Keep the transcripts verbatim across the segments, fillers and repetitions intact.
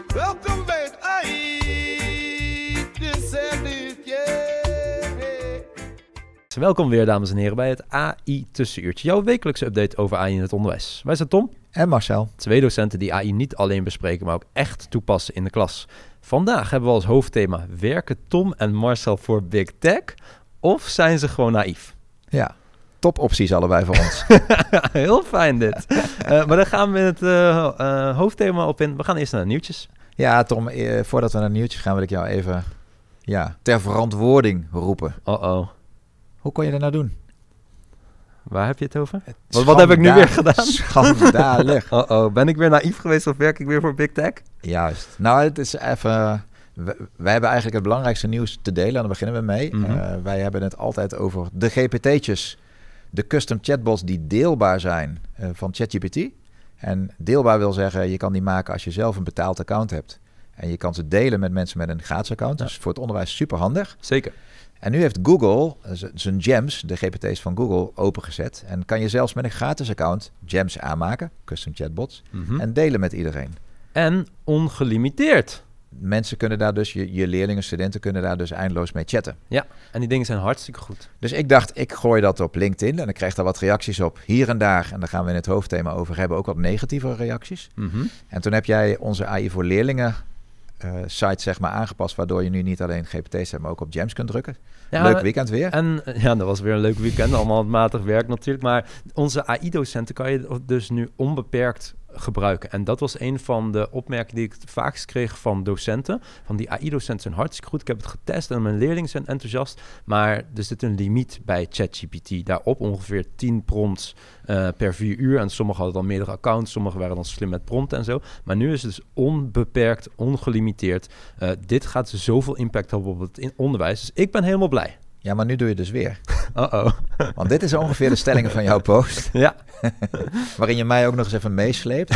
Welkom bij het A I Tussenuurtje. Welkom weer, dames en heren, bij het A I Tussenuurtje. Jouw wekelijkse update over A I in het onderwijs. Wij zijn Tom en Marcel. Twee docenten die A I niet alleen bespreken, maar ook echt toepassen in de klas. Vandaag hebben we als hoofdthema: werken Tom en Marcel voor Big Tech of zijn ze gewoon naïef? Ja, topopties allebei voor ons. Heel fijn dit. uh, maar dan gaan we het uh, uh, hoofdthema op in. We gaan eerst naar de nieuwtjes. Ja, Tom, eh, voordat we naar de nieuwtjes gaan, wil ik jou even ja, ter verantwoording roepen. Oh-oh. Hoe kon je dat nou doen? Waar heb je het over? Het wat, wat heb ik nu weer gedaan? Schandalig. Oh-oh, ben ik weer naïef geweest of werk ik weer voor Big Tech? Juist. Nou, het is even... Wij hebben eigenlijk het belangrijkste nieuws te delen. En daar beginnen we mee. Mm-hmm. Uh, wij hebben het altijd over de G P T'tjes. De custom chatbots die deelbaar zijn uh, van ChatGPT. En deelbaar wil zeggen, je kan die maken als je zelf een betaald account hebt. En je kan ze delen met mensen met een gratis account. Ja. Dus voor het onderwijs super handig. Zeker. En nu heeft Google zijn Gems, de G P T's van Google, opengezet. En kan je zelfs met een gratis account Gems aanmaken, custom chatbots, mm-hmm. en delen met iedereen. En ongelimiteerd. Mensen kunnen daar dus, je, je leerlingen, studenten kunnen daar dus eindeloos mee chatten. Ja, en die dingen zijn hartstikke goed. Dus ik dacht, ik gooi dat op LinkedIn en ik krijg daar wat reacties op. Hier en daar, en daar gaan we in het hoofdthema over hebben, ook wat negatieve reacties. Mm-hmm. En toen heb jij onze A I voor leerlingen uh, site zeg maar aangepast, waardoor je nu niet alleen G P T's hebt, maar ook op Gems kunt drukken. Ja, leuk weekend weer. En ja, dat was weer een leuk weekend. Allemaal handmatig werk natuurlijk. Maar onze A I-docenten kan je dus nu onbeperkt gebruiken. En dat was een van de opmerkingen die ik het vaakst kreeg van docenten. Van die A I-docenten zijn hartstikke goed. Ik heb het getest en mijn leerlingen zijn enthousiast. Maar er zit een limiet bij ChatGPT. Daarop ongeveer tien prompts uh, per vier uur. En sommigen hadden dan meerdere accounts. Sommigen waren dan slim met prompten en zo. Maar nu is het dus onbeperkt, ongelimiteerd. Uh, dit gaat zoveel impact hebben op het onderwijs. Dus ik ben helemaal blij. Ja, maar nu doe je dus weer. Uh-oh. Want dit is ongeveer de stellingen van jouw post. Ja. Waarin je mij ook nog eens even meesleept.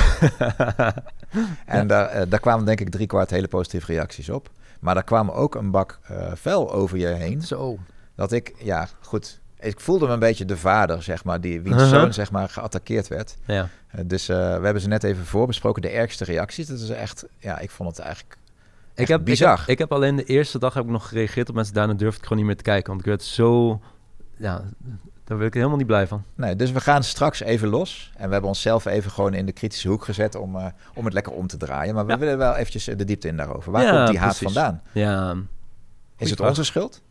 En ja. daar, uh, daar kwamen denk ik drie kwart hele positieve reacties op. Maar daar kwam ook een bak uh, vuil over je heen. Zo. Dat ik, ja goed, ik voelde me een beetje de vader, zeg maar, die wiens uh-huh. zoon zeg maar geattaqueerd werd. Ja. Uh, dus uh, we hebben ze net even voorbesproken, de ergste reacties. Dat is echt, ja, ik vond het eigenlijk... Ik heb, bizar. Ik heb, ik heb alleen de eerste dag heb ik nog gereageerd op mensen. Daarna durfde ik gewoon niet meer te kijken. Want ik werd zo... Ja, daar wil ik helemaal niet blij van. Nee, dus we gaan straks even los. En we hebben onszelf even gewoon in de kritische hoek gezet om, uh, om het lekker om te draaien. Maar we ja. willen wel eventjes de diepte in daarover. Waar ja, komt die haat precies. vandaan? Ja. Is het vraag. onze schuld?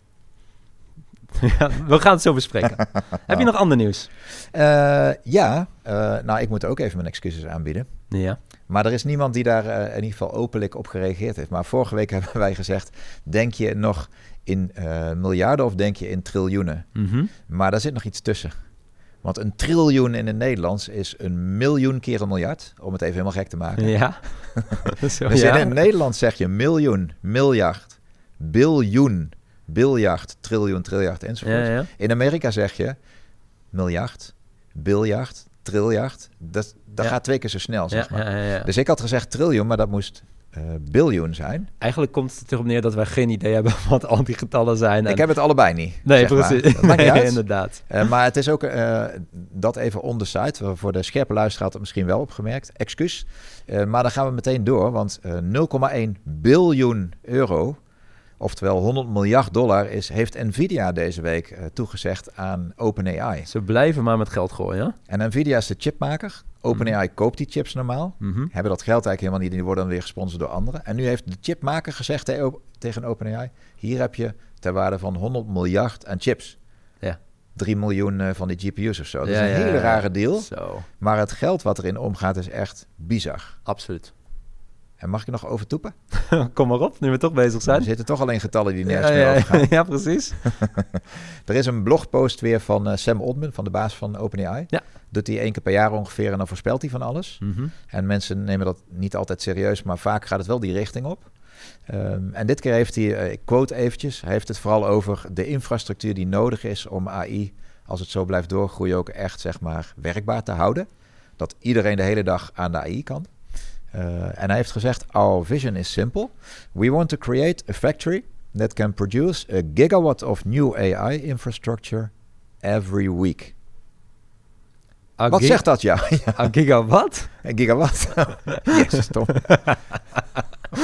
Ja, we gaan het zo bespreken. oh. Heb je nog ander nieuws? Uh, ja, uh, nou ik moet ook even mijn excuses aanbieden. Ja. Maar er is niemand die daar uh, in ieder geval openlijk op gereageerd heeft. Maar vorige week hebben wij gezegd, denk je nog in uh, miljarden of denk je in triljoenen? Mm-hmm. Maar daar zit nog iets tussen. Want een triljoen in het Nederlands is een miljoen keer een miljard. Om het even helemaal gek te maken. Ja. Zo, dus ja. in het Nederlands zeg je miljoen, miljard, biljoen, biljard, triljoen, triljard enzovoort. Ja, ja. In Amerika zeg je miljard, biljard, triljard. Dat, dat ja. gaat twee keer zo snel, zeg ja, maar. Ja, ja, ja. Dus ik had gezegd triljoen, maar dat moest uh, biljoen zijn. Eigenlijk komt het erop neer dat wij geen idee hebben wat al die getallen zijn. En... Ik heb het allebei niet. Nee, precies. Dat maakt niet uit. Nee, inderdaad. Uh, maar het is ook uh, dat even on the side. Voor de scherpe luisteraar had het misschien wel opgemerkt. Excuus. Uh, maar dan gaan we meteen door, want uh, nul komma één biljoen euro... Oftewel honderd miljard dollar is, heeft Nvidia deze week uh, toegezegd aan OpenAI. Ze blijven maar met geld gooien, ja? En Nvidia is de chipmaker. OpenAI mm-hmm. koopt die chips normaal. Mm-hmm. Hebben dat geld eigenlijk helemaal niet. Die worden dan weer gesponsord door anderen. En nu heeft de chipmaker gezegd te, tegen OpenAI... hier heb je ter waarde van honderd miljard aan chips. Ja. drie miljoen uh, van die G P U's of zo. Dat ja, is een ja, hele ja, rare deal. Zo. Maar het geld wat erin omgaat is echt bizar. Absoluut. En mag ik nog overtoepen? Kom maar op, nu we toch bezig zijn. Er zitten toch alleen getallen die nergens ja, meer ja, over gaan. Ja, precies. Er is een blogpost weer van uh, Sam Altman, van de baas van OpenAI. Ja. Doet hij één keer per jaar ongeveer en dan voorspelt hij van alles. Mm-hmm. En mensen nemen dat niet altijd serieus, maar vaak gaat het wel die richting op. Um, en dit keer heeft hij, uh, ik quote eventjes, hij heeft het vooral over de infrastructuur die nodig is om A I, als het zo blijft doorgroeien, ook echt zeg maar werkbaar te houden. Dat iedereen de hele dag aan de A I kan. Uh, en hij heeft gezegd, our vision is simple. We want to create a factory that can produce a gigawatt of new A I infrastructure every week. A Wat gi- zegt dat, ja? A gigawatt? Een gigawatt. Jezus, Tom.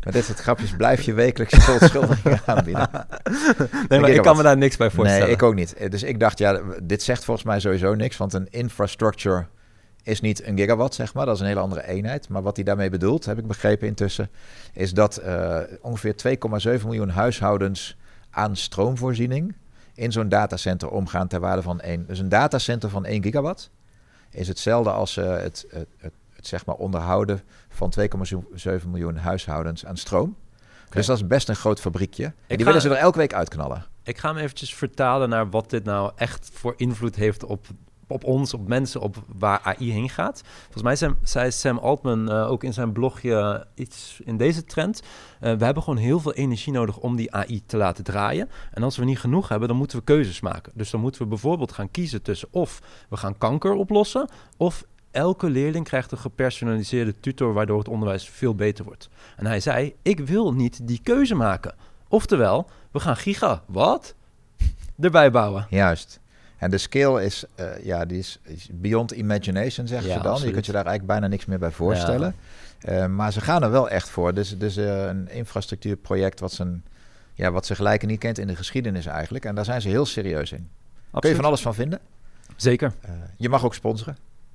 Met dit soort grapjes blijf je wekelijks verontschuldigingen aanbieden. Nee, maar ik kan me daar niks bij voorstellen. Nee, ik ook niet. Dus ik dacht, ja, dit zegt volgens mij sowieso niks. Want een infrastructure is niet een gigawatt, zeg maar. Dat is een hele andere eenheid. Maar wat hij daarmee bedoelt, heb ik begrepen intussen, is dat uh, ongeveer twee komma zeven miljoen huishoudens aan stroomvoorziening in zo'n datacenter omgaan ter waarde van één. Dus een datacenter van één gigawatt is hetzelfde als uh, het, het, het, het zeg maar onderhouden van twee komma zeven miljoen huishoudens aan stroom. Okay. Dus dat is best een groot fabriekje. En die ga, willen ze er elke week uitknallen. Ik ga hem eventjes vertalen naar wat dit nou echt voor invloed heeft op, op ons, op mensen, op waar A I heen gaat. Volgens mij zei, zei Sam Altman uh, ook in zijn blogje iets in deze trend. Uh, we hebben gewoon heel veel energie nodig om die A I te laten draaien. En als we niet genoeg hebben, dan moeten we keuzes maken. Dus dan moeten we bijvoorbeeld gaan kiezen tussen of we gaan kanker oplossen, of elke leerling krijgt een gepersonaliseerde tutor, waardoor het onderwijs veel beter wordt. En hij zei, ik wil niet die keuze maken. Oftewel, we gaan giga, wat? Erbij bouwen. Juist. En de scale is, uh, ja, die is, is beyond imagination, zeggen ja, ze dan. Absoluut. Je kunt je daar eigenlijk bijna niks meer bij voorstellen. Ja. Uh, maar ze gaan er wel echt voor. Dus, dus uh, een infrastructuurproject wat, zijn, ja, wat ze gelijken niet kent in de geschiedenis eigenlijk. En daar zijn ze heel serieus in. Absoluut. Kun je van alles van vinden? Zeker. Uh, je mag ook sponsoren.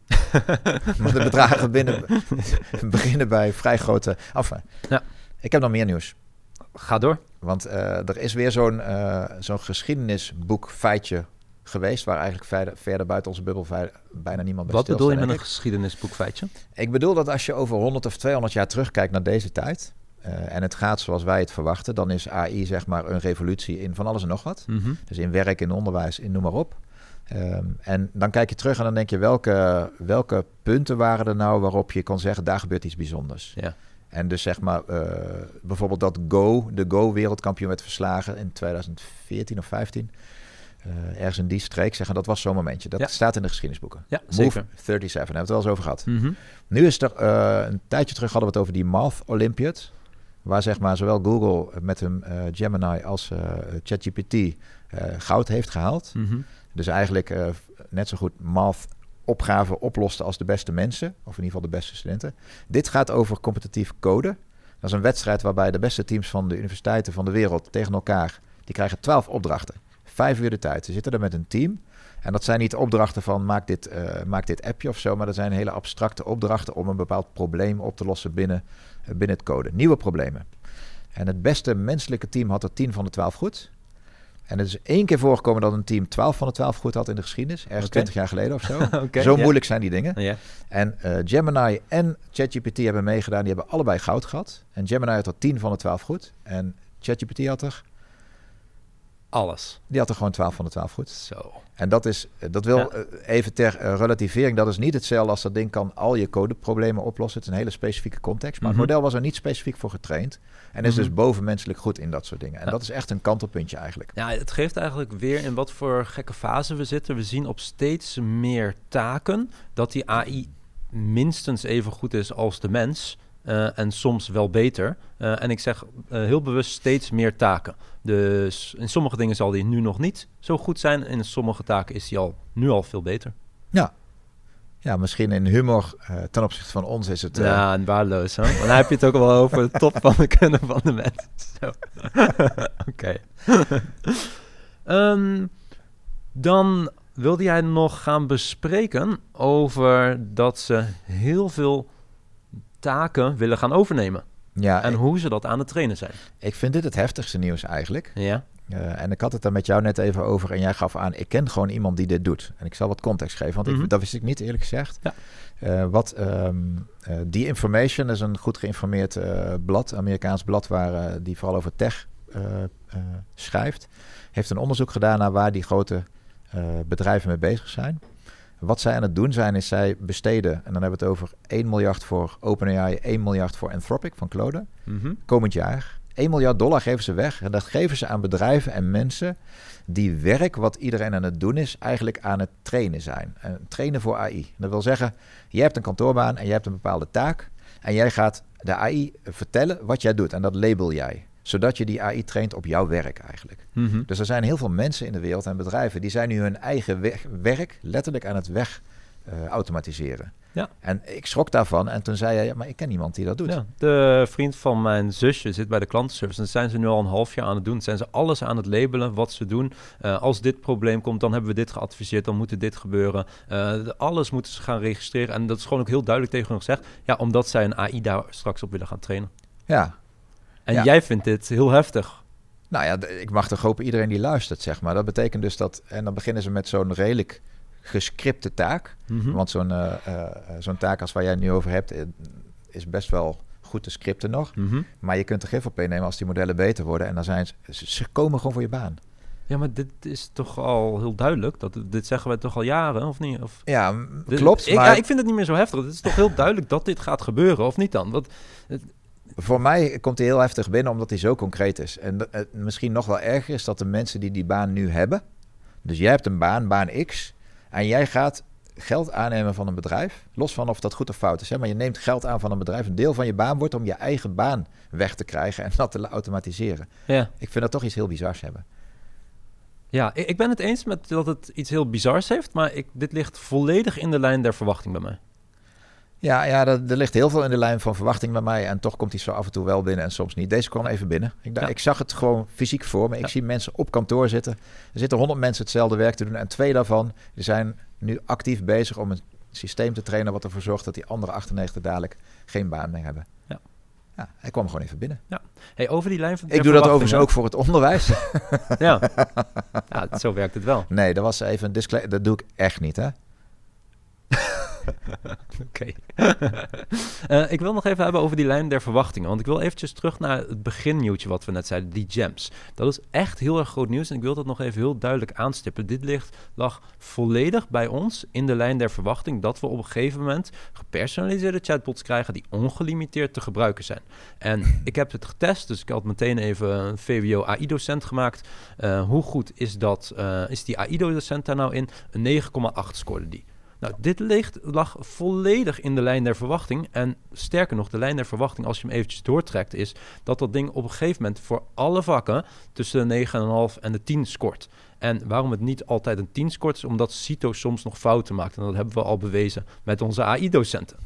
Maar de bedragen binnen, beginnen bij vrij grote... Enfin, ja. Ik heb nog meer nieuws. Ga door. Want uh, er is weer zo'n, uh, zo'n geschiedenisboek feitje geweest, waar eigenlijk verder, verder buiten onze bubbel bijna niemand bij Wat bedoel je met ik. een geschiedenisboek feitje? Ik bedoel dat als je over honderd of tweehonderd jaar terugkijkt naar deze tijd, uh, en het gaat zoals wij het verwachten, dan is A I zeg maar een revolutie in van alles en nog wat. Mm-hmm. Dus in werk, in onderwijs, in noem maar op. Um, en dan kijk je terug en dan denk je, welke, welke punten waren er nou waarop je kon zeggen, daar gebeurt iets bijzonders. Ja. En dus zeg maar, uh, bijvoorbeeld dat Go, de Go-wereldkampioen werd verslagen in tweeduizend veertien of vijftien. Uh, ergens in die streek, zeggen dat was zo'n momentje. Dat ja. staat in de geschiedenisboeken. Ja, Move zeker. zevenendertig, daar hebben we het wel eens over gehad. Mm-hmm. Nu is er, uh, een tijdje terug hadden we het over die Math Olympiad, waar zeg maar zowel Google met hun uh, Gemini als uh, ChatGPT uh, goud heeft gehaald. Mm-hmm. Dus eigenlijk uh, net zo goed math opgaven oplosten als de beste mensen, of in ieder geval de beste studenten. Dit gaat over competitief coden. Dat is een wedstrijd waarbij de beste teams van de universiteiten van de wereld tegen elkaar, die krijgen twaalf opdrachten. Vijf uur de tijd. Ze zitten er met een team. En dat zijn niet opdrachten van maak dit, uh, maak dit appje of zo, maar dat zijn hele abstracte opdrachten om een bepaald probleem op te lossen binnen, uh, binnen het code. Nieuwe problemen. En het beste menselijke team had er tien van de twaalf goed. En het is één keer voorgekomen dat een team twaalf van de twaalf goed had in de geschiedenis. Ergens okay. twintig jaar geleden of zo. okay, zo yeah. moeilijk zijn die dingen. Yeah. En uh, Gemini en ChatGPT hebben meegedaan. Die hebben allebei goud gehad. En Gemini had er tien van de twaalf goed. En ChatGPT had er... alles. Die had er gewoon twaalf van de twaalf goed. Zo. En dat is, dat wil ja. uh, even ter uh, relativering, dat is niet hetzelfde als dat ding kan al je codeproblemen oplossen. Het is een hele specifieke context. Maar mm-hmm. het model was er niet specifiek voor getraind. En is mm-hmm. dus bovenmenselijk goed in dat soort dingen. En ja. dat is echt een kantelpuntje eigenlijk. Ja, het geeft eigenlijk weer in wat voor gekke fase we zitten. We zien op steeds meer taken dat die A I minstens even goed is als de mens. Uh, en soms wel beter. Uh, en ik zeg uh, heel bewust steeds meer taken. Dus in sommige dingen zal die nu nog niet zo goed zijn. In sommige taken is die al nu al veel beter. Ja, ja misschien in humor uh, ten opzichte van ons is het... Uh... Ja, en waardeloos. Hè? Want dan heb je het ook wel over de top van de kunnen van de mens. Oké. Okay. um, dan wilde jij nog gaan bespreken over dat ze heel veel taken willen gaan overnemen. Ja, en ik, hoe ze dat aan het trainen zijn. Ik vind dit het heftigste nieuws eigenlijk. Ja. Uh, en ik had het daar met jou net even over en jij gaf aan, ik ken gewoon iemand die dit doet. En ik zal wat context geven, want mm-hmm. ik, dat wist ik niet eerlijk gezegd. Ja. Uh, wat um, uh, The Information is een goed geïnformeerd uh, blad, Amerikaans blad, waar uh, die vooral over tech uh, uh, schrijft. Heeft een onderzoek gedaan naar waar die grote uh, bedrijven mee bezig zijn. Wat zij aan het doen zijn, is zij besteden, en dan hebben we het over één miljard voor OpenAI, één miljard voor Anthropic van Claude. Mm-hmm. Komend jaar. één miljard dollar geven ze weg. En dat geven ze aan bedrijven en mensen die werk wat iedereen aan het doen is, eigenlijk aan het trainen zijn. En trainen voor A I. Dat wil zeggen, je hebt een kantoorbaan en je hebt een bepaalde taak. En jij gaat de A I vertellen wat jij doet. En dat label jij. Zodat je die A I traint op jouw werk eigenlijk. Mm-hmm. Dus er zijn heel veel mensen in de wereld en bedrijven, die zijn nu hun eigen we- werk letterlijk aan het weg, uh, automatiseren. Ja. En ik schrok daarvan en toen zei hij, ja, maar ik ken iemand die dat doet. Ja, de vriend van mijn zusje zit bij de klantenservice en dat zijn ze nu al een half jaar aan het doen. Zijn ze alles aan het labelen wat ze doen. Uh, als dit probleem komt, dan hebben we dit geadviseerd, dan moet dit gebeuren. Uh, alles moeten ze gaan registreren en dat is gewoon ook heel duidelijk tegen hun gezegd. Ja, omdat zij een A I daar straks op willen gaan trainen. Ja. En ja. jij vindt dit heel heftig. Nou ja, ik mag toch hopen iedereen die luistert, zeg maar. Dat betekent dus dat, en dan beginnen ze met zo'n redelijk gescripte taak. Mm-hmm. Want zo'n, uh, uh, zo'n taak als waar jij het nu over hebt, is best wel goed te scripten nog. Mm-hmm. Maar je kunt er gif op innemen als die modellen beter worden. En dan zijn ze, ze komen gewoon voor je baan. Ja, maar dit is toch al heel duidelijk. Dat, dit zeggen wij toch al jaren, of niet? Of, ja, dit, klopt. Ik, maar... ja, ik vind het niet meer zo heftig. Het is toch heel duidelijk dat dit gaat gebeuren, of niet dan? Want, het... Voor mij komt hij heel heftig binnen omdat hij zo concreet is. En uh, misschien nog wel erger is dat de mensen die die baan nu hebben... Dus jij hebt een baan, baan X... en jij gaat geld aannemen van een bedrijf... los van of dat goed of fout is. Hè? Maar je neemt geld aan van een bedrijf. Een deel van je baan wordt om je eigen baan weg te krijgen... en dat te automatiseren. Ja. Ik vind dat toch iets heel bizars hebben. Ja, ik ben het eens met dat het iets heel bizars heeft... maar ik, dit ligt volledig in de lijn der verwachting bij mij. Ja, ja er, er ligt heel veel in de lijn van verwachting bij mij... en toch komt hij zo af en toe wel binnen en soms niet. Deze kwam even binnen. Ik, ja. ik zag het gewoon fysiek voor me. Ik ja. zie mensen op kantoor zitten. Er zitten honderd mensen hetzelfde werk te doen... en twee daarvan die zijn nu actief bezig om een systeem te trainen... wat ervoor zorgt dat die andere achtennegentig dadelijk geen baan meer hebben. Ja. Ja, hij kwam gewoon even binnen. Ja. Hey, over die lijn van ik doe dat overigens ook voor het onderwijs. ja. ja, zo werkt het wel. Nee, dat was even een disclaimer. Dat doe ik echt niet, hè? Oké. uh, ik wil nog even hebben over die lijn der verwachtingen. Want ik wil eventjes terug naar het beginnieuwtje wat we net zeiden. Die gems. Dat is echt heel erg groot nieuws. En ik wil dat nog even heel duidelijk aanstippen. Dit ligt, lag volledig bij ons in de lijn der verwachting... dat we op een gegeven moment gepersonaliseerde chatbots krijgen... die ongelimiteerd te gebruiken zijn. En ik heb het getest. Dus ik had meteen even een V W O A I-docent gemaakt. Uh, hoe goed is, dat, uh, is die A I-docent daar nou in? Een negen komma acht scoorde die. Nou, dit ligt, lag volledig in de lijn der verwachting. En sterker nog, de lijn der verwachting, als je hem eventjes doortrekt, is dat dat ding op een gegeven moment voor alle vakken tussen de negen komma vijf en de tien scoort. En waarom het niet altijd een tien scoort, is omdat CITO soms nog fouten maakt. En dat hebben we al bewezen met onze A I-docenten.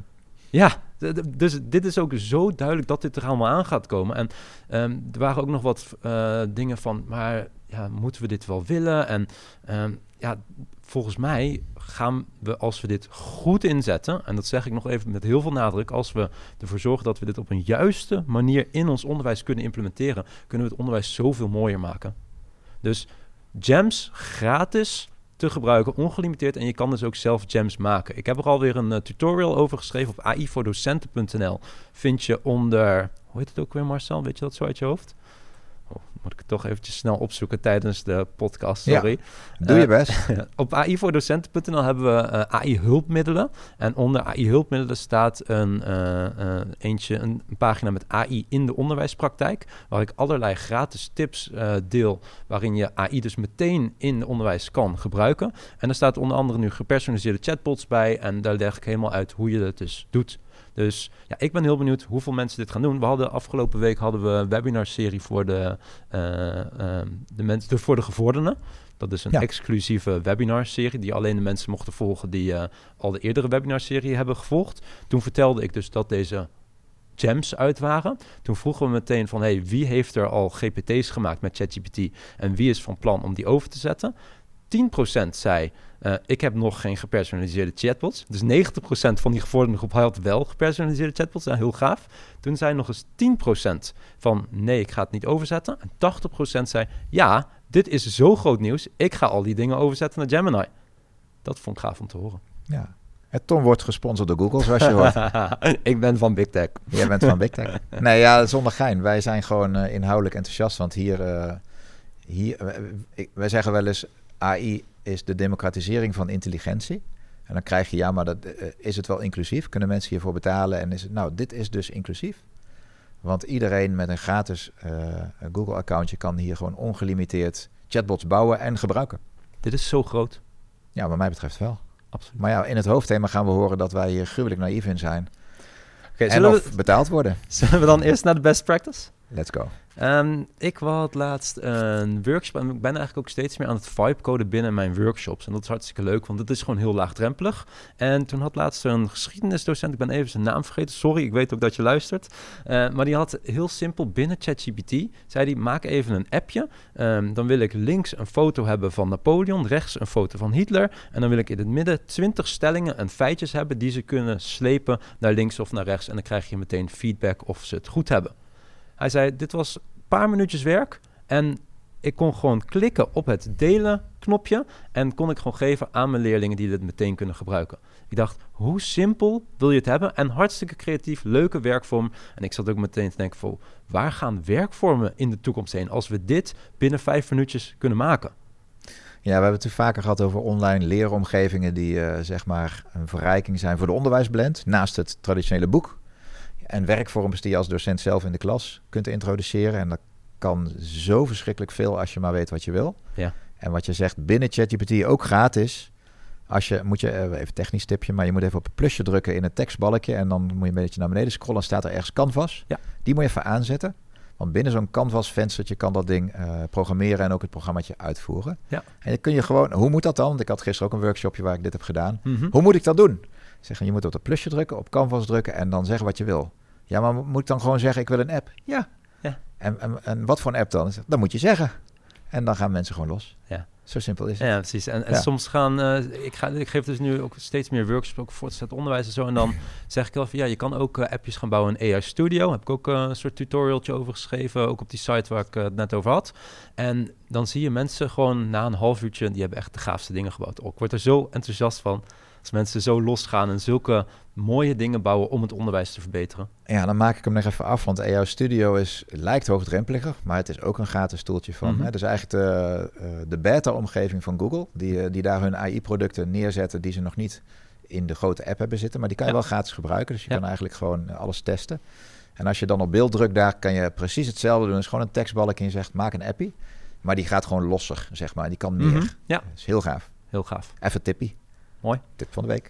Ja, dus dit is ook zo duidelijk dat dit er allemaal aan gaat komen. En um, er waren ook nog wat uh, dingen van, maar ja, moeten we dit wel willen? En um, ja, volgens mij gaan we, als we dit goed inzetten, en dat zeg ik nog even met heel veel nadruk, als we ervoor zorgen dat we dit op een juiste manier in ons onderwijs kunnen implementeren, kunnen we het onderwijs zoveel mooier maken. Dus gems gratis te gebruiken, ongelimiteerd, en je kan dus ook zelf gems maken. Ik heb er alweer een uh, tutorial over geschreven op a i voor docenten punt n l. Vind je onder, hoe heet het ook weer, Marcel? Weet je dat zo uit je hoofd? Oh, moet ik het toch eventjes snel opzoeken tijdens de podcast, sorry. Ja, doe je best. Uh, op a i voor docenten punt n l hebben we uh, A I-hulpmiddelen. En onder A I-hulpmiddelen staat een, uh, uh, eentje, een, een pagina met A I in de onderwijspraktijk, waar ik allerlei gratis tips uh, deel, waarin je A I dus meteen in het onderwijs kan gebruiken. En er staat onder andere nu gepersonaliseerde chatbots bij, en daar leg ik helemaal uit hoe je dat dus doet. Dus ja, ik ben heel benieuwd hoeveel mensen dit gaan doen. We hadden afgelopen week hadden we een webinarserie voor de, uh, uh, de mensen, de, voor de gevorderden. Dat is een ja. exclusieve webinarserie die alleen de mensen mochten volgen die uh, al de eerdere webinarserie hebben gevolgd. Toen vertelde ik dus dat deze gems uit waren. Toen vroegen we meteen van, hey, wie heeft er al G P T's gemaakt met ChatGPT en wie is van plan om die over te zetten? tien procent zei, uh, ik heb nog geen gepersonaliseerde chatbots. Dus negentig procent van die gevorderde groep had wel gepersonaliseerde chatbots. Nou, heel gaaf. Toen zei nog eens tien procent van, nee, ik ga het niet overzetten. En tachtig procent zei, ja, dit is zo groot nieuws. Ik ga al die dingen overzetten naar Gemini. Dat vond ik gaaf om te horen. Ja. En Tom wordt gesponsord door Google, zoals je hoort. Ik ben van Big Tech. Jij bent van Big Tech. Nee, ja, zonder gein. Wij zijn gewoon uh, inhoudelijk enthousiast. Want hier, uh, hier uh, ik, wij zeggen wel eens, A I is de democratisering van intelligentie. En dan krijg je, ja, maar dat, uh, is het wel inclusief? Kunnen mensen hiervoor betalen? En is het, nou, dit is dus inclusief. Want iedereen met een gratis uh, Google-accountje kan hier gewoon ongelimiteerd chatbots bouwen en gebruiken. Dit is zo groot. Ja, wat mij betreft wel. Absoluut. Maar ja, in het hoofdthema gaan we horen dat wij hier gruwelijk naïef in zijn. Okay, en of we, betaald worden. Zullen we dan eerst naar de best practice? Let's go. Um, ik had laatst een workshop en ik ben eigenlijk ook steeds meer aan het vibecoden binnen mijn workshops. En dat is hartstikke leuk, want het is gewoon heel laagdrempelig. En toen had laatst een geschiedenisdocent, ik ben even zijn naam vergeten, sorry, ik weet ook dat je luistert. Uh, maar die had heel simpel binnen ChatGPT, zei die, maak even een appje. Um, dan wil ik links een foto hebben van Napoleon, rechts een foto van Hitler. En dan wil ik in het midden twintig stellingen en feitjes hebben die ze kunnen slepen naar links of naar rechts. En dan krijg je meteen feedback of ze het goed hebben. Hij zei, dit was een paar minuutjes werk en ik kon gewoon klikken op het delen knopje en kon ik gewoon geven aan mijn leerlingen die dit meteen kunnen gebruiken. Ik dacht, hoe simpel wil je het hebben? En hartstikke creatief, leuke werkvorm. En ik zat ook meteen te denken, van, waar gaan werkvormen in de toekomst heen als we dit binnen vijf minuutjes kunnen maken? Ja, we hebben het natuurlijk vaker gehad over online leeromgevingen die uh, zeg maar een verrijking zijn voor de onderwijsblend, naast het traditionele boek. En werkvorms die je als docent zelf in de klas kunt introduceren. En dat kan zo verschrikkelijk veel als je maar weet wat je wil. Ja. En wat je zegt binnen ChatGPT ook gratis. Als je, moet je, even technisch tipje, maar je moet even op een plusje drukken in het tekstbalkje. En dan moet je een beetje naar beneden scrollen. Dan staat er ergens Canvas. Ja. Die moet je even aanzetten. Want binnen zo'n Canvas venstertje kan dat ding uh, programmeren en ook het programmaatje uitvoeren. Ja. En dan kun je gewoon, hoe moet dat dan? Want ik had gisteren ook een workshopje waar ik dit heb gedaan. Mm-hmm. Hoe moet ik dat doen? Zeggen, je moet op het plusje drukken, op Canvas drukken en dan zeggen wat je wil. Ja, maar moet ik dan gewoon zeggen, ik wil een app? Ja. ja. En, en, en wat voor een app dan? Dat moet je zeggen. En dan gaan mensen gewoon los. Ja. Zo simpel is het. Ja, precies. En, en ja. soms gaan... Uh, ik, ga, ik geef dus nu ook steeds meer workshops, ook voortgezet onderwijs en zo. En dan zeg ik wel van, ja, je kan ook uh, appjes gaan bouwen in A I Studio. Heb ik ook uh, een soort tutorialtje over geschreven, ook op die site waar ik uh, het net over had. En dan zie je mensen gewoon na een half uurtje, die hebben echt de gaafste dingen gebouwd. Ik word er zo enthousiast van. Als mensen zo losgaan en zulke mooie dingen bouwen om het onderwijs te verbeteren. Ja, dan maak ik hem nog even af, want A I Studio is, lijkt hoogdrempeliger, maar het is ook een gratis toeltje van. Mm-hmm. Hè? Dus eigenlijk de, uh, de beta-omgeving van Google, die, uh, die daar hun A I-producten neerzetten die ze nog niet in de grote app hebben zitten, maar die kan je ja. wel gratis gebruiken. Dus je ja. kan eigenlijk gewoon uh, alles testen. En als je dan op beeld drukt daar, kan je precies hetzelfde doen. Dus gewoon een tekstbalkje en je zegt, maak een appie. Maar die gaat gewoon losser, zeg maar. Die kan meer. Mm-hmm. Ja. Dat is heel gaaf. Heel gaaf. Even tippie. Mooi. Tip van de week.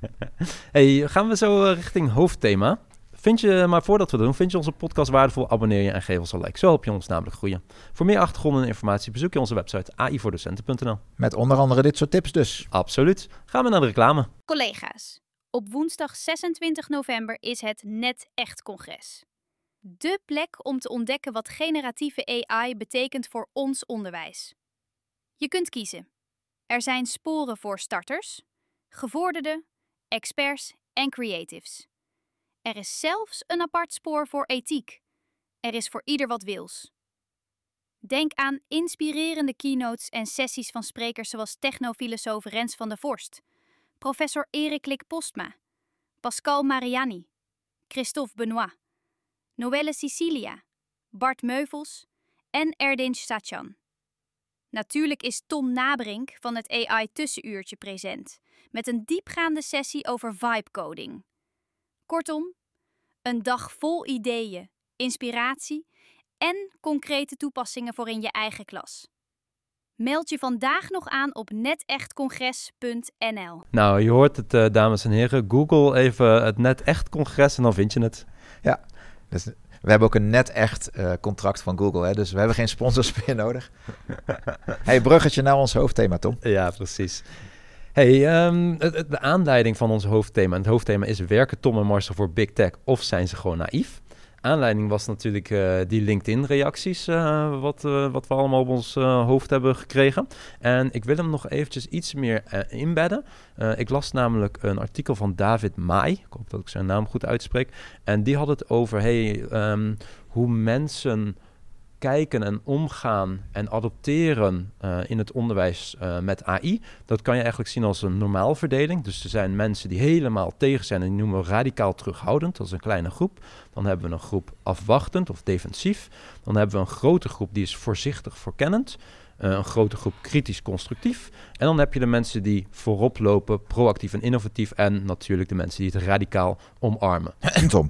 Hey, gaan we zo richting hoofdthema. Vind je, maar voordat we dat doen, vind je onze podcast waardevol, abonneer je en geef ons een like. Zo help je ons namelijk groeien. Voor meer achtergronden en informatie bezoek je onze website a i voor docenten punt n l. Met onder andere dit soort tips dus. Absoluut. Gaan we naar de reclame. Collega's, op woensdag zesentwintig november is het NetEcht-congres. De plek om te ontdekken wat generatieve A I betekent voor ons onderwijs. Je kunt kiezen. Er zijn sporen voor starters, gevorderden, experts en creatives. Er is zelfs een apart spoor voor ethiek. Er is voor ieder wat wils. Denk aan inspirerende keynotes en sessies van sprekers zoals technofilosoof Rens van der Vorst, professor Erik Lik Postma, Pascal Mariani, Christophe Benoit, Noelle Sicilia, Bart Meuvels en Erdinç Sachan. Natuurlijk is Tom Nabrink van het A I-tussenuurtje present, met een diepgaande sessie over vibecoding. Kortom, een dag vol ideeën, inspiratie en concrete toepassingen voor in je eigen klas. Meld je vandaag nog aan op netechtcongres punt n l. Nou, je hoort het, uh, dames en heren. Google even het NetEcht-congres en dan vind je het. Ja, dus we hebben ook een NetEcht uh, contract van Google, hè? Dus we hebben geen sponsors meer nodig. Hey, bruggetje naar ons hoofdthema, Tom. Ja, precies. Hey, um, de aanleiding van ons hoofdthema. En het hoofdthema is: werken Tom en Marcel voor Big Tech of zijn ze gewoon naïef? Aanleiding was natuurlijk uh, die LinkedIn-reacties, uh, wat, uh, wat we allemaal op ons uh, hoofd hebben gekregen. En ik wil hem nog eventjes iets meer uh, inbedden. Uh, ik las namelijk een artikel van David Mai, ik hoop dat ik zijn naam goed uitspreek. En die had het over hey, um, hoe mensen kijken en omgaan en adopteren uh, in het onderwijs uh, met A I. Dat kan je eigenlijk zien als een normaalverdeling. Dus er zijn mensen die helemaal tegen zijn en die noemen we radicaal terughoudend. Dat is een kleine groep. Dan hebben we een groep afwachtend of defensief. Dan hebben we een grote groep die is voorzichtig voorkennend. Uh, een grote groep kritisch constructief. En dan heb je de mensen die voorop lopen, proactief en innovatief. En natuurlijk de mensen die het radicaal omarmen. En Tom?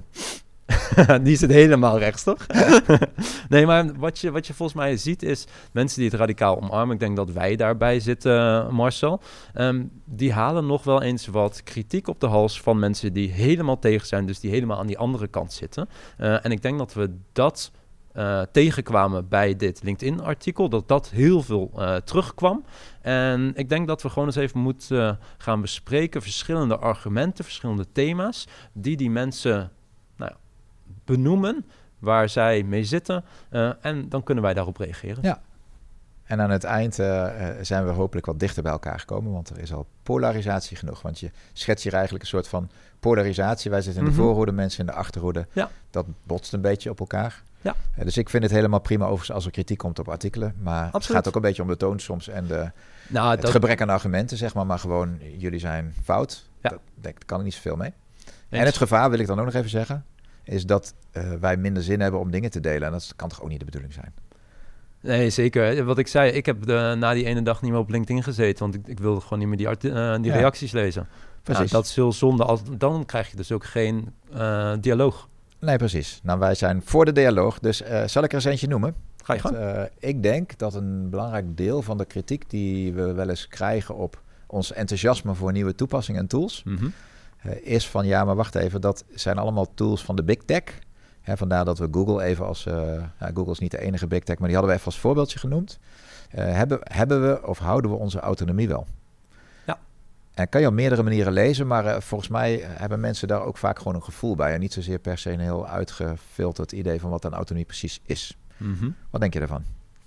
Die zit helemaal rechts, toch? Nee, maar wat je, wat je volgens mij ziet is mensen die het radicaal omarmen. Ik denk dat wij daarbij zitten, Marcel. Um, die halen nog wel eens wat kritiek op de hals van mensen die helemaal tegen zijn. Dus die helemaal aan die andere kant zitten. Uh, en ik denk dat we dat uh, tegenkwamen bij dit LinkedIn-artikel, dat dat heel veel uh, terugkwam. En ik denk dat we gewoon eens even moeten uh, gaan bespreken verschillende argumenten, verschillende thema's, die die mensen nou ja, benoemen, waar zij mee zitten. Uh, en dan kunnen wij daarop reageren. Ja. En aan het eind uh, zijn we hopelijk wat dichter bij elkaar gekomen, want er is al polarisatie genoeg. Want je schetst hier eigenlijk een soort van polarisatie. Wij zitten in de mm-hmm. voorhoede, mensen in de achterhoede. Ja. Dat botst een beetje op elkaar. Ja. Uh, dus ik vind het helemaal prima overigens als er kritiek komt op artikelen. Maar Absoluut. Het gaat ook een beetje om de toon soms en de, nou, het dat... gebrek aan argumenten, zeg maar. Maar gewoon, jullie zijn fout. Ja. Dat, daar kan ik niet zoveel mee. Eens. En het gevaar, wil ik dan ook nog even zeggen, is dat uh, wij minder zin hebben om dingen te delen. En dat kan toch ook niet de bedoeling zijn? Nee, zeker. Wat ik zei, ik heb de, na die ene dag niet meer op LinkedIn gezeten, want ik, ik wilde gewoon niet meer die, art, uh, die ja. reacties lezen. Precies. Ja, dat is heel zonde. Als, dan krijg je dus ook geen uh, dialoog. Nee, precies. Nou, wij zijn voor de dialoog, dus uh, zal ik er eens eentje noemen? Ga je gang. Uh, ik denk dat een belangrijk deel van de kritiek die we wel eens krijgen op ons enthousiasme voor nieuwe toepassingen en tools, mm-hmm. uh, is van ja, maar wacht even, dat zijn allemaal tools van de big tech. He, vandaar dat we Google even als... Uh, nou, Google is niet de enige big tech, maar die hadden we even als voorbeeldje genoemd. Uh, hebben, hebben we of houden we onze autonomie wel? Ja. En kan je op meerdere manieren lezen, maar uh, volgens mij hebben mensen daar ook vaak gewoon een gevoel bij. En niet zozeer per se een heel uitgefilterd idee van wat een autonomie precies is. Mm-hmm. Wat denk je daarvan?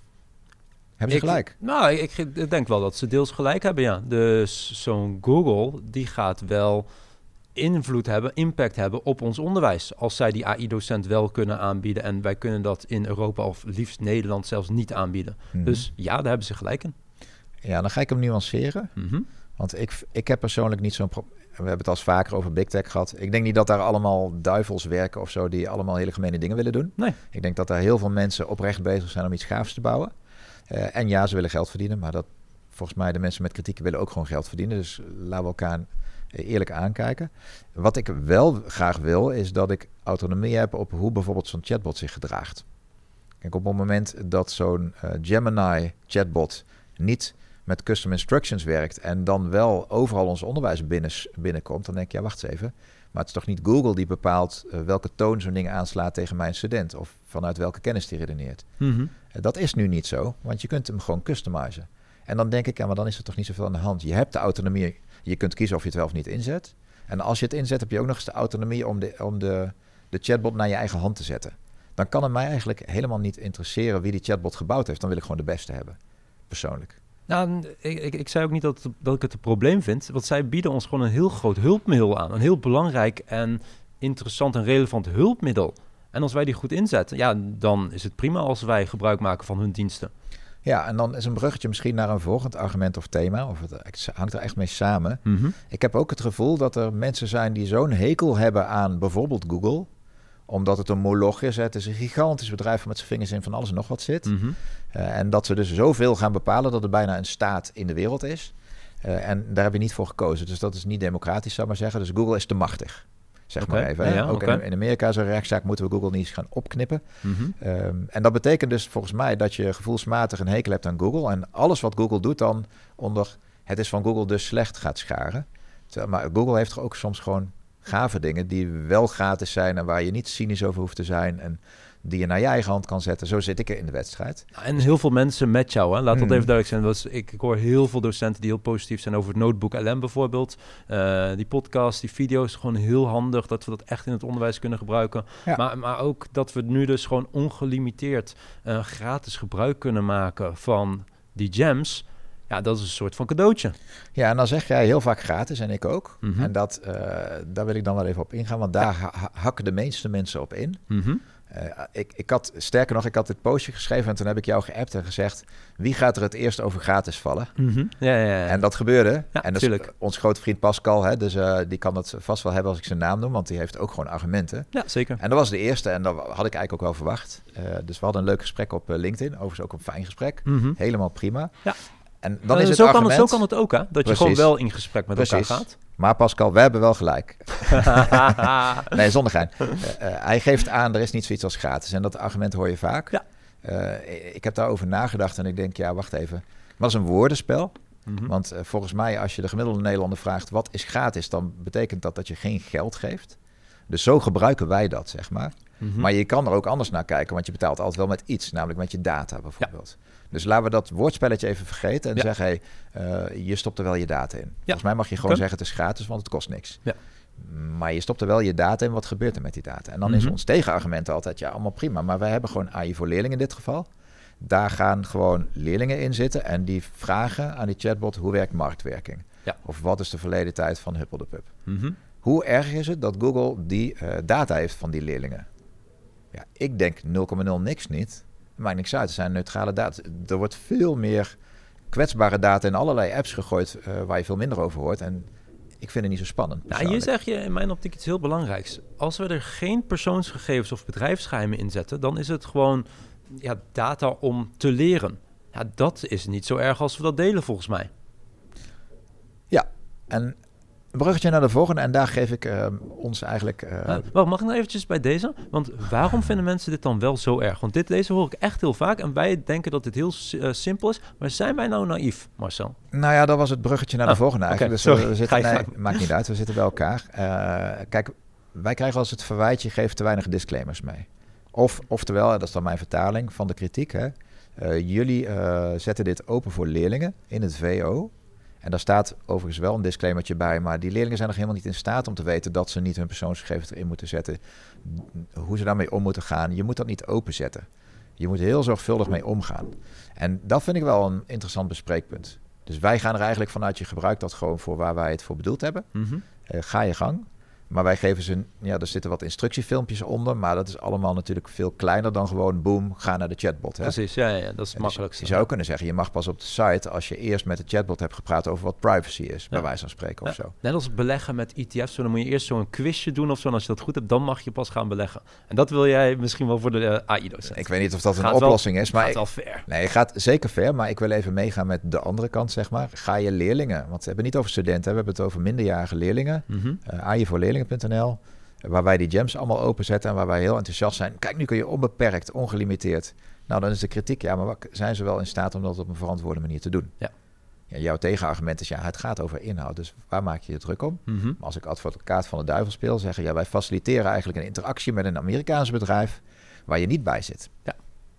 Hebben ze ik, gelijk? Nou, ik, ik denk wel dat ze deels gelijk hebben, ja. Dus zo'n Google, die gaat wel invloed hebben, impact hebben op ons onderwijs. Als zij die A I-docent wel kunnen aanbieden en wij kunnen dat in Europa of liefst Nederland zelfs niet aanbieden. Mm-hmm. Dus ja, daar hebben ze gelijk in. Ja, dan ga ik hem nuanceren. Mm-hmm. Want ik, ik heb persoonlijk niet zo'n... Pro- we hebben het al vaker over big tech gehad. Ik denk niet dat daar allemaal duivels werken of zo die allemaal hele gemene dingen willen doen. Nee. Ik denk dat daar heel veel mensen oprecht bezig zijn om iets gaafs te bouwen. Uh, en ja, ze willen geld verdienen, maar dat volgens mij de mensen met kritiek willen ook gewoon geld verdienen. Dus laten we elkaar eerlijk aankijken. Wat ik wel graag wil, is dat ik autonomie heb op hoe bijvoorbeeld zo'n chatbot zich gedraagt. Kijk, op het moment dat zo'n uh, Gemini chatbot niet met custom instructions werkt en dan wel overal ons onderwijs binnen, binnenkomt, dan denk ik, ja, wacht eens even. Maar het is toch niet Google die bepaalt uh, welke toon zo'n ding aanslaat tegen mijn student of vanuit welke kennis die redeneert. Mm-hmm. Uh, dat is nu niet zo, want je kunt hem gewoon customizen. En dan denk ik, ja, maar dan is er toch niet zoveel aan de hand. Je hebt de autonomie. Je kunt kiezen of je het wel of niet inzet. En als je het inzet, heb je ook nog eens de autonomie om de, om de, de chatbot naar je eigen hand te zetten. Dan kan het mij eigenlijk helemaal niet interesseren wie die chatbot gebouwd heeft. Dan wil ik gewoon de beste hebben, persoonlijk. Nou, ik, ik, ik zei ook niet dat, dat ik het een probleem vind. Want zij bieden ons gewoon een heel groot hulpmiddel aan. Een heel belangrijk en interessant en relevant hulpmiddel. En als wij die goed inzetten, ja, dan is het prima als wij gebruik maken van hun diensten. Ja, en dan is een bruggetje misschien naar een volgend argument of thema. Of het hangt er echt mee samen. Mm-hmm. Ik heb ook het gevoel dat er mensen zijn die zo'n hekel hebben aan bijvoorbeeld Google, omdat het een moloch is. Het is een gigantisch bedrijf met zijn vingers in van alles en nog wat zit. Mm-hmm. Uh, en dat ze dus zoveel gaan bepalen dat het bijna een staat in de wereld is. Uh, en daar heb je niet voor gekozen. Dus dat is niet democratisch, zou ik maar zeggen. Dus Google is te machtig. Zeg okay. maar even. Ja, ja, ook okay. in, in Amerika zo'n rechtszaak moeten we Google niet eens gaan opknippen. Mm-hmm. Um, en dat betekent dus volgens mij dat je gevoelsmatig een hekel hebt aan Google. En alles wat Google doet dan onder het is van Google dus slecht gaat scharen. Maar Google heeft toch ook soms gewoon gave dingen die wel gratis zijn en waar je niet cynisch over hoeft te zijn en die je naar je eigen hand kan zetten. Zo zit ik er in de wedstrijd. En heel veel mensen met jou, hè? Laat dat mm. even duidelijk zijn. Was, ik, ik hoor heel veel docenten die heel positief zijn over het Notebook L M bijvoorbeeld. Uh, die podcast, die video's, gewoon heel handig dat we dat echt in het onderwijs kunnen gebruiken. Ja. Maar, maar ook dat we nu dus gewoon ongelimiteerd uh, gratis gebruik kunnen maken van die gems. Ja, dat is een soort van cadeautje. Ja, en dan zeg jij heel vaak gratis en ik ook. Mm-hmm. En dat, uh, daar wil ik dan wel even op ingaan, want daar ja. ha- hakken de meeste mensen op in. Mm-hmm. Uh, ik, ik had, sterker nog, ik had dit postje geschreven en toen heb ik jou geappt en gezegd, wie gaat er het eerst over gratis vallen? Mm-hmm. Ja, ja, ja. En dat gebeurde. Ja, en dat is ons grote vriend Pascal, hè, dus uh, die kan het vast wel hebben als ik zijn naam noem, want die heeft ook gewoon argumenten. Ja, zeker. En dat was de eerste en dat had ik eigenlijk ook wel verwacht. Uh, dus we hadden een leuk gesprek op uh, LinkedIn, overigens ook een fijn gesprek. Mm-hmm. Helemaal prima. Ja. En dan uh, is het zo, argument, kan het, zo kan het ook, hè? Dat Precies. je gewoon wel in gesprek met Precies. elkaar gaat. Maar Pascal, we hebben wel gelijk. Nee, zonder gein. Uh, uh, hij geeft aan, er is niet zoiets als gratis. En dat argument hoor je vaak. Ja. Uh, ik heb daarover nagedacht en ik denk, ja, wacht even. Maar dat is een woordenspel. Mm-hmm. Want uh, volgens mij, als je de gemiddelde Nederlander vraagt, wat is gratis? Dan betekent dat dat je geen geld geeft. Dus zo gebruiken wij dat, zeg maar. Mm-hmm. Maar je kan er ook anders naar kijken, want je betaalt altijd wel met iets, namelijk met je data bijvoorbeeld. Ja. Dus laten we dat woordspelletje even vergeten en ja. zeggen, hey, uh, je stopt er wel je data in. Ja. Volgens mij mag je gewoon okay. zeggen, het is gratis, want het kost niks. Ja. Maar je stopt er wel je data in, wat gebeurt er met die data? En dan mm-hmm. is ons tegenargument altijd, ja, allemaal prima, maar wij hebben gewoon A I voor leerlingen in dit geval. Daar gaan gewoon leerlingen in zitten en die vragen aan die chatbot, hoe werkt marktwerking? Ja. Of wat is de verleden tijd van Huppel de Pup? Mm-hmm. Hoe erg is het dat Google die uh, data heeft van die leerlingen? Ja, ik denk nul komma nul niks niet. Maakt niks uit, het zijn neutrale data. Er wordt veel meer kwetsbare data in allerlei apps gegooid uh, waar je veel minder over hoort. En ik vind het niet zo spannend. Nou, hier zeg je in mijn optiek iets heel belangrijks. Als we er geen persoonsgegevens of bedrijfsgeheimen in zetten, dan is het gewoon ja, data om te leren. Ja, dat is niet zo erg als we dat delen volgens mij. Ja, en een bruggetje naar de volgende en daar geef ik uh, ons eigenlijk... Uh... Uh, wacht, mag ik nou eventjes bij deze? Want waarom vinden mensen dit dan wel zo erg? Want dit deze hoor ik echt heel vaak en wij denken dat dit heel uh, simpel is. Maar zijn wij nou naïef, Marcel? Nou ja, dat was het bruggetje naar de oh, volgende eigenlijk. Okay, dus we, we zitten, nee, maakt niet uit, we zitten bij elkaar. Uh, kijk, wij krijgen als het verwijt, je geeft te weinig disclaimers mee. Of, oftewel, dat is dan mijn vertaling van de kritiek. Hè? Uh, jullie uh, zetten dit open voor leerlingen in het V O. En daar staat overigens wel een disclaimertje bij, maar die leerlingen zijn nog helemaal niet in staat om te weten dat ze niet hun persoonsgegevens erin moeten zetten. Hoe ze daarmee om moeten gaan. Je moet dat niet openzetten. Je moet er heel zorgvuldig mee omgaan. En dat vind ik wel een interessant bespreekpunt. Dus wij gaan er eigenlijk vanuit, je gebruikt dat gewoon voor waar wij het voor bedoeld hebben. Mm-hmm. Uh, ga je gang. Maar wij geven ze, ja, er zitten wat instructiefilmpjes onder, maar dat is allemaal natuurlijk veel kleiner dan gewoon, boom, ga naar de chatbot. Hè? Precies, ja, ja, dat is het makkelijkste. Dus je zou kunnen zeggen, je mag pas op de site als je eerst met de chatbot hebt gepraat over wat privacy is, ja. bij wijze van spreken of ja. zo. Net als beleggen met E T F's, dan moet je eerst zo'n quizje doen of zo, en als je dat goed hebt, dan mag je pas gaan beleggen. En dat wil jij misschien wel voor de uh, A I-docent. Ik weet niet of dat een gaat oplossing wel, is, maar... Gaat ik, wel ver. Nee, het gaat zeker ver, maar ik wil even meegaan met de andere kant, zeg maar. Ga je leerlingen, want we hebben het niet over studenten, we hebben het over minderjarige leerlingen. Mm-hmm. Uh, A I voor leerlingen punt n l. Waar wij die gems allemaal openzetten en waar wij heel enthousiast zijn. Kijk, nu kun je onbeperkt, ongelimiteerd. Nou, dan is de kritiek, ja, maar zijn ze wel in staat om dat op een verantwoorde manier te doen? Ja. Ja, jouw tegenargument is, ja, het gaat over inhoud, dus waar maak je je druk om? Mm-hmm. Maar als ik advocaat van de duivel speel, zeggen, ja, wij faciliteren eigenlijk een interactie met een Amerikaans bedrijf waar je niet bij zit. Ja.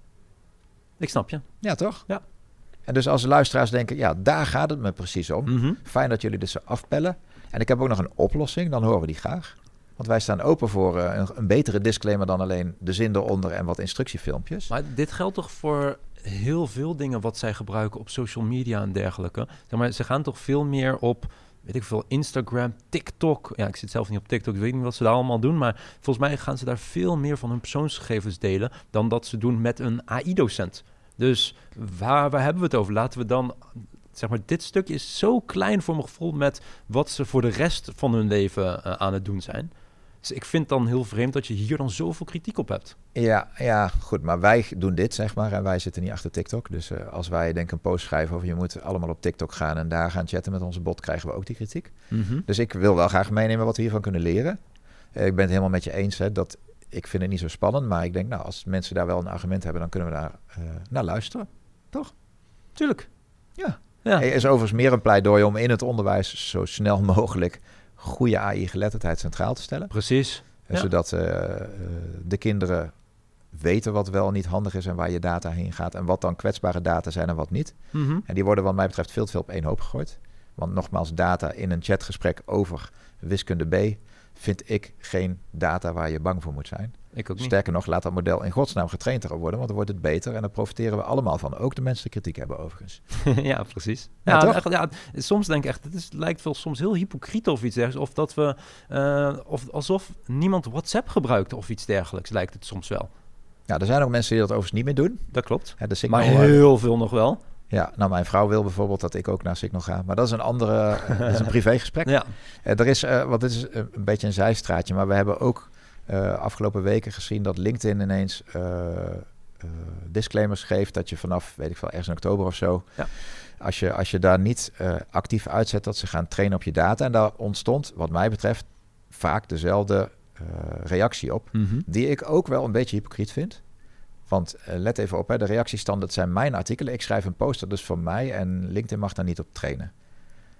Ik snap je. Ja, toch? Ja. En dus als de luisteraars denken, ja, daar gaat het me precies om. Mm-hmm. Fijn dat jullie dit zo afpellen. En ik heb ook nog een oplossing, dan horen we die graag. Want wij staan open voor uh, een, een betere disclaimer dan alleen de zin eronder en wat instructiefilmpjes. Maar dit geldt toch voor heel veel dingen wat zij gebruiken op social media en dergelijke. Zeg maar, ze gaan toch veel meer op, weet ik veel, Instagram, TikTok. Ja, ik zit zelf niet op TikTok, ik weet niet wat ze daar allemaal doen. Maar volgens mij gaan ze daar veel meer van hun persoonsgegevens delen dan dat ze doen met een A I-docent. Dus waar, waar hebben we het over? Laten we dan... Zeg maar, dit stukje is zo klein voor mijn gevoel met wat ze voor de rest van hun leven uh, aan het doen zijn. Dus ik vind dan heel vreemd dat je hier dan zoveel kritiek op hebt. Ja, ja, goed. Maar wij doen dit, zeg maar. En wij zitten niet achter TikTok. Dus uh, als wij denk een post schrijven over je moet allemaal op TikTok gaan en daar gaan chatten met onze bot, krijgen we ook die kritiek. Mm-hmm. Dus ik wil wel graag meenemen wat we hiervan kunnen leren. Uh, ik ben het helemaal met je eens, hè, dat ik vind het niet zo spannend. Maar ik denk, nou, als mensen daar wel een argument hebben, dan kunnen we daar uh, naar luisteren. Toch? Tuurlijk. Ja. Ja. Er is overigens meer een pleidooi om in het onderwijs zo snel mogelijk goede A I-geletterdheid centraal te stellen. Precies. Ja. Zodat uh, de kinderen weten wat wel niet handig is en waar je data heen gaat en wat dan kwetsbare data zijn en wat niet. Mm-hmm. En die worden wat mij betreft veel te veel op één hoop gegooid. Want nogmaals, data in een chatgesprek over wiskunde B vind ik geen data waar je bang voor moet zijn. Ik ook niet. Sterker nog, laat dat model in godsnaam getraind erop worden, want dan wordt het beter en daar profiteren we allemaal van. Ook de mensen die kritiek hebben overigens. Ja, precies. Ja, ja, echt, ja, soms denk ik echt, het is, lijkt wel soms heel hypocriet of iets dergelijks. Of dat we, uh, of alsof niemand WhatsApp gebruikt of iets dergelijks, lijkt het soms wel. Ja, er zijn ook mensen die dat overigens niet meer doen. Dat klopt. Ja, de Signal, maar heel veel nog wel. Ja, nou mijn vrouw wil bijvoorbeeld dat ik ook naar Signal ga. Maar dat is een andere, uh, dat is een privégesprek. Ja. Uh, er is, uh, wat dit is uh, een beetje een zijstraatje, maar we hebben ook uh, afgelopen weken gezien dat LinkedIn ineens uh, uh, disclaimers geeft dat je vanaf, weet ik veel, ergens in oktober of zo, ja. als, je, als je daar niet uh, actief uitzet, dat ze gaan trainen op je data. En daar ontstond, wat mij betreft, vaak dezelfde uh, reactie op, mm-hmm. die ik ook wel een beetje hypocriet vind. Want uh, let even op, hè, de reactiestandaard zijn mijn artikelen. Ik schrijf een post, dat is van mij en LinkedIn mag daar niet op trainen.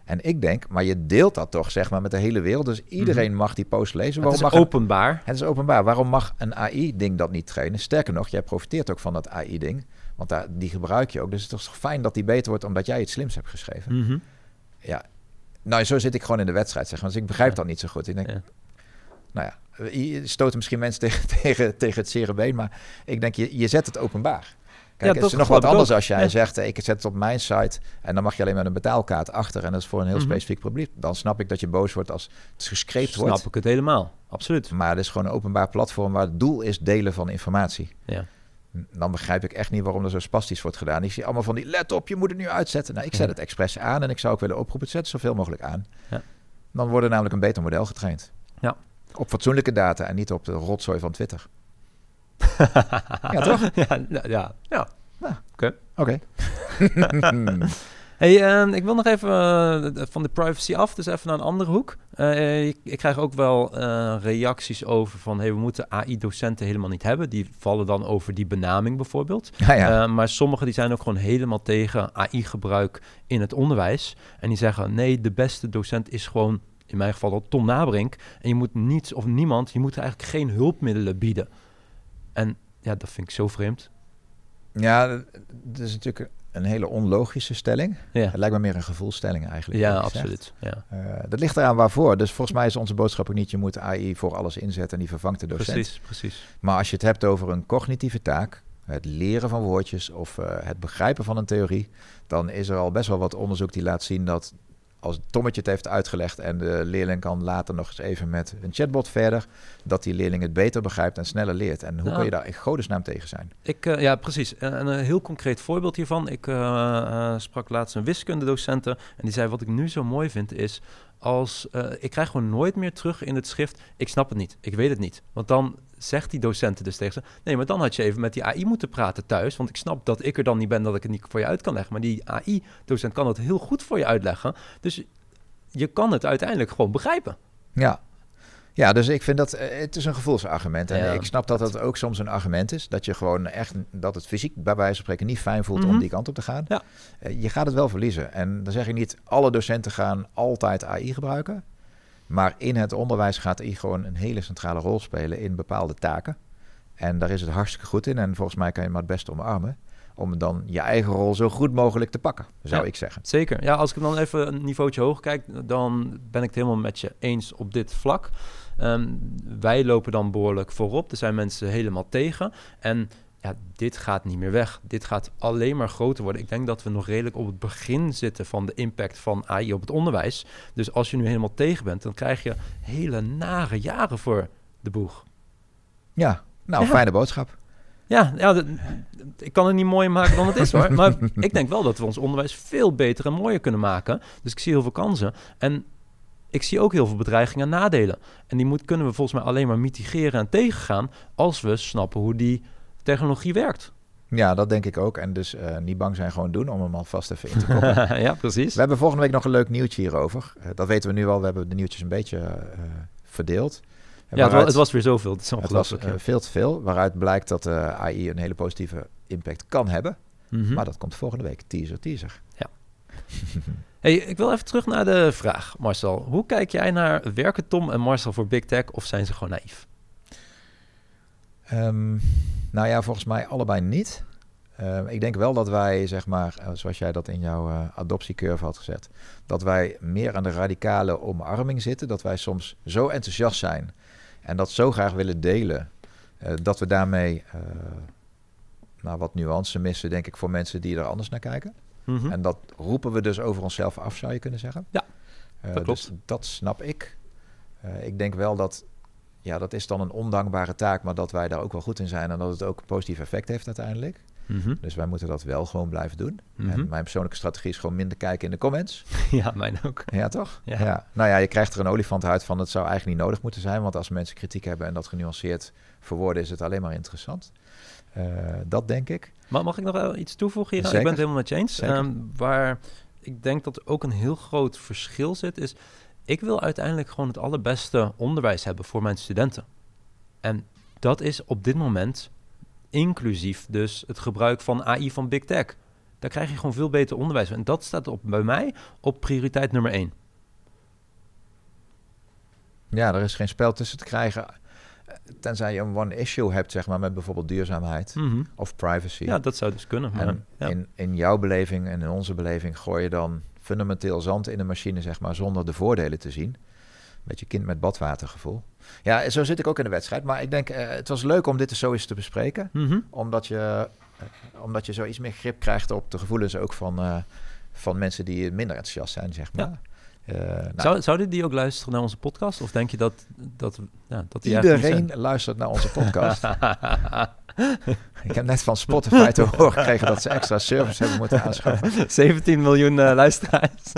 En ik denk, maar je deelt dat toch zeg maar met de hele wereld. Dus iedereen mm-hmm. mag die post lezen. Het is mag openbaar. Een, het is openbaar. Waarom mag een A I-ding dat niet trainen? Sterker nog, jij profiteert ook van dat A I-ding. Want daar, die gebruik je ook. Dus het is toch fijn dat die beter wordt omdat jij iets slims hebt geschreven. Mm-hmm. Ja, nou zo zit ik gewoon in de wedstrijd. Zeg maar. Dus ik begrijp ja. dat niet zo goed. Ik denk, ja. nou ja, je stoten misschien mensen tegen, tegen, tegen het zere been. Maar ik denk, je, je zet het openbaar. Kijk, ja, het is nog wat anders ook. Als jij ja. zegt, ik zet het op mijn site en dan mag je alleen met een betaalkaart achter en dat is voor een heel mm-hmm. specifiek probleem. Dan snap ik dat je boos wordt als het gescreept wordt. Snap ik het helemaal, absoluut. Maar het is gewoon een openbaar platform waar het doel is delen van informatie. Ja. Dan begrijp ik echt niet waarom er zo spastisch wordt gedaan. Ik zie allemaal van die, let op, je moet het nu uitzetten. Nou, ik zet ja. het expres aan en ik zou ook willen oproepen, zet zoveel mogelijk aan. Ja. Dan wordt er namelijk een beter model getraind. Ja. Op fatsoenlijke data en niet op de rotzooi van Twitter. Ja, toch? Ja, ja. ja. Nou, oké. Okay. Okay. Hey, uh, ik wil nog even uh, van de privacy af, dus even naar een andere hoek. Uh, ik, ik krijg ook wel uh, reacties over van, hey, we moeten A I-docenten helemaal niet hebben. Die vallen dan over die benaming bijvoorbeeld. Ja, ja. Uh, maar sommigen die zijn ook gewoon helemaal tegen A I-gebruik in het onderwijs. En die zeggen, nee, de beste docent is gewoon, in mijn geval Tom Nabrink. En je moet niets of niemand, je moet eigenlijk geen hulpmiddelen bieden. En ja, dat vind ik zo vreemd. Ja, dat is natuurlijk een hele onlogische stelling. Ja. Het lijkt me meer een gevoelsstelling eigenlijk. Ja, absoluut. Ja. Uh, dat ligt eraan waarvoor. Dus volgens mij is onze boodschap ook niet, je moet A I voor alles inzetten en die vervangt de docent. Precies, precies. Maar als je het hebt over een cognitieve taak, het leren van woordjes of uh, het begrijpen van een theorie, dan is er al best wel wat onderzoek die laat zien dat als Tommetje het heeft uitgelegd en de leerling kan later nog eens even met een chatbot verder, dat die leerling het beter begrijpt en sneller leert. En hoe ja. kan je daar in godesnaam tegen zijn? Ik, uh, ja, precies. En een heel concreet voorbeeld hiervan. Ik uh, uh, sprak laatst een wiskundedocenten en die zei, wat ik nu zo mooi vind is, als uh, ik krijg gewoon nooit meer terug in het schrift, ik snap het niet, ik weet het niet. Want dan zegt die docenten dus tegen ze, nee, maar dan had je even met die A I moeten praten thuis, want ik snap dat ik er dan niet ben, dat ik het niet voor je uit kan leggen. Maar die A I-docent kan het heel goed voor je uitleggen. Dus je kan het uiteindelijk gewoon begrijpen. Ja, ja, dus ik vind dat, het is een gevoelsargument. En ja, ik snap dat dat ook soms een argument is, dat je gewoon echt, dat het fysiek bij wijze van spreken niet fijn voelt mm-hmm. om die kant op te gaan. Ja. Je gaat het wel verliezen. En dan zeg ik niet, alle docenten gaan altijd A I gebruiken. Maar in het onderwijs gaat A I gewoon een hele centrale rol spelen in bepaalde taken. En daar is het hartstikke goed in. En volgens mij kan je maar het beste omarmen. Om dan je eigen rol zo goed mogelijk te pakken, zou ja, ik zeggen. Zeker. Ja, als ik dan even een niveautje hoog kijk, dan ben ik het helemaal met je eens op dit vlak. Um, wij lopen dan behoorlijk voorop. Er zijn mensen helemaal tegen. En ja, dit gaat niet meer weg. Dit gaat alleen maar groter worden. Ik denk dat we nog redelijk op het begin zitten van de impact van A I op het onderwijs. Dus als je nu helemaal tegen bent, dan krijg je hele nare jaren voor de boeg. Ja, nou, ja. fijne boodschap. Ja, ja de, ik kan het niet mooier maken dan het is hoor. Maar ik denk wel dat we ons onderwijs veel beter en mooier kunnen maken. Dus ik zie heel veel kansen. En ik zie ook heel veel bedreigingen en nadelen. En die moet, kunnen we volgens mij alleen maar mitigeren en tegengaan als we snappen hoe die technologie werkt. Ja, dat denk ik ook. En dus uh, niet bang zijn, gewoon doen om hem alvast even in te koppelen. Ja, precies. We hebben volgende week nog een leuk nieuwtje hierover. Uh, dat weten we nu al. We hebben de nieuwtjes een beetje uh, verdeeld. Ja, waaruit, het, was, het was weer zoveel. Het, is het was uh, veel te veel. Waaruit blijkt dat uh, A I een hele positieve impact kan hebben. Mm-hmm. Maar dat komt volgende week. Teaser, teaser. Ja. Hey, ik wil even terug naar de vraag, Marcel. Hoe kijk jij naar, werken Tom en Marcel voor Big Tech of zijn ze gewoon naïef? Um, nou ja, volgens mij allebei niet. Uh, ik denk wel dat wij, zeg maar, uh, zoals jij dat in jouw uh, adoptiecurve had gezet, dat wij meer aan de radicale omarming zitten. Dat wij soms zo enthousiast zijn en dat zo graag willen delen, uh, dat we daarmee uh, nou, wat nuance missen, denk ik, voor mensen die er anders naar kijken. Mm-hmm. En dat roepen we dus over onszelf af, zou je kunnen zeggen. Ja, dat uh, klopt. Dus dat snap ik. Uh, ik denk wel dat, ja, dat is dan een ondankbare taak, maar dat wij daar ook wel goed in zijn en dat het ook een positief effect heeft uiteindelijk. Mm-hmm. Dus wij moeten dat wel gewoon blijven doen. Mm-hmm. En mijn persoonlijke strategie is gewoon minder kijken in de comments. Ja, mijn ook. Ja, toch? Ja. Ja. Nou ja, je krijgt er een olifant uit van, het zou eigenlijk niet nodig moeten zijn, want als mensen kritiek hebben en dat genuanceerd verwoorden, is het alleen maar interessant. Uh, dat denk ik. Maar mag ik nog wel iets toevoegen hier? Zeker. Ik ben het helemaal met je eens. Um, waar ik denk dat er ook een heel groot verschil zit, is ik wil uiteindelijk gewoon het allerbeste onderwijs hebben voor mijn studenten. En dat is op dit moment inclusief dus het gebruik van A I van Big Tech. Daar krijg je gewoon veel beter onderwijs. En dat staat op, bij mij op prioriteit nummer één. Ja, er is geen spel tussen te krijgen. Tenzij je een one issue hebt, zeg maar, met bijvoorbeeld duurzaamheid mm-hmm. of privacy. Ja, dat zou dus kunnen. Maar, en ja. in, in jouw beleving en in onze beleving gooi je dan fundamenteel zand in de machine, zeg maar, zonder de voordelen te zien. Beetje kind met badwatergevoel. Ja, zo zit ik ook in de wedstrijd. Maar ik denk, uh, het was leuk om dit zo eens te bespreken. Mm-hmm. Omdat je, uh, omdat je zo iets meer grip krijgt op de gevoelens ook van, uh, van mensen die minder enthousiast zijn, zeg maar. Ja. Uh, nou, Zou, zouden die ook luisteren naar onze podcast? Of denk je dat... dat, ja, dat die iedereen luistert naar onze podcast. Ik heb net van Spotify te horen gekregen dat ze extra service hebben moeten aanschaffen. zeventien miljoen uh, luisteraars.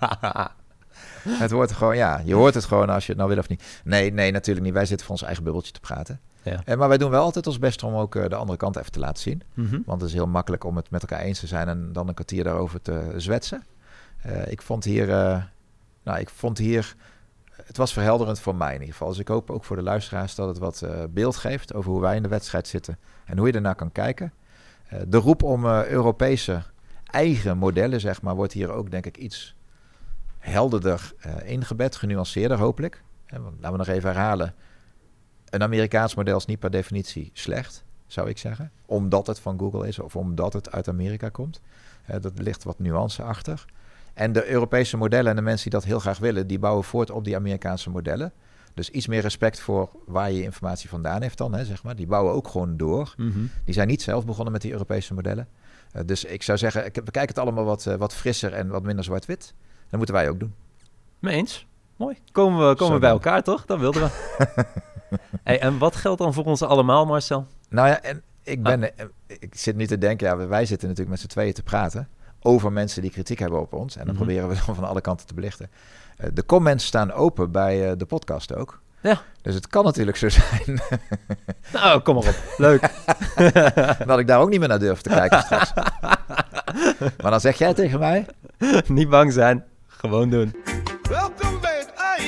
Het wordt gewoon, ja, je hoort het gewoon als je het nou wil of niet. Nee, nee, natuurlijk niet. Wij zitten voor ons eigen bubbeltje te praten. Ja. En, maar wij doen wel altijd ons best om ook uh, de andere kant even te laten zien. Mm-hmm. Want het is heel makkelijk om het met elkaar eens te zijn en dan een kwartier daarover te zwetsen. Uh, ik vond hier, uh, nou, ik vond hier, het was verhelderend voor mij in ieder geval. Dus ik hoop ook voor de luisteraars dat het wat uh, beeld geeft over hoe wij in de wedstrijd zitten en hoe je ernaar kan kijken. Uh, de roep om uh, Europese eigen modellen, zeg maar, wordt hier ook denk ik iets helderder uh, ingebed, genuanceerder hopelijk. En laten we nog even herhalen. Een Amerikaans model is niet per definitie slecht, zou ik zeggen. Omdat het van Google is of omdat het uit Amerika komt. Uh, dat ligt wat nuance achter. En de Europese modellen en de mensen die dat heel graag willen, die bouwen voort op die Amerikaanse modellen. Dus iets meer respect voor waar je informatie vandaan heeft dan, hè, zeg maar. Die bouwen ook gewoon door. Mm-hmm. Die zijn niet zelf begonnen met die Europese modellen. Uh, dus ik zou zeggen, ik, we kijken het allemaal wat, uh, wat frisser en wat minder zwart-wit. Dat moeten wij ook doen. Mee eens. Mooi. Komen we, komen we bij elkaar, toch? Dat wilden we. Hey, en wat geldt dan voor ons allemaal, Marcel? Nou ja, en ik ben, ah. ik zit nu te denken, ja, wij zitten natuurlijk met z'n tweeën te praten over mensen die kritiek hebben op ons. En dan mm-hmm. proberen we dan van alle kanten te belichten. Uh, de comments staan open bij uh, de podcast ook. Ja. Dus het kan natuurlijk zo zijn. Nou, kom maar op. Leuk. Dat ik daar ook niet meer naar durf te kijken straks. Maar dan zeg jij tegen mij... Niet bang zijn. Gewoon doen. Welkom bij het A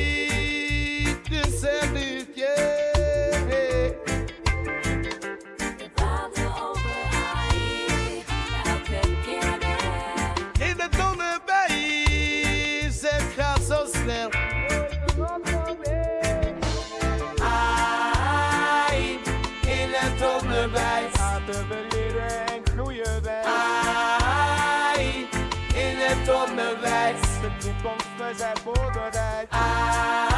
I. Dit en dit, yeah. We praten over A I. Elke keer weer. In de donderbij. Het gaat zo snel. A I. In het onderwijs. Laten we leren en groeien wij. A I. In het onderwijs. De toekomst, we zijn voorbereid.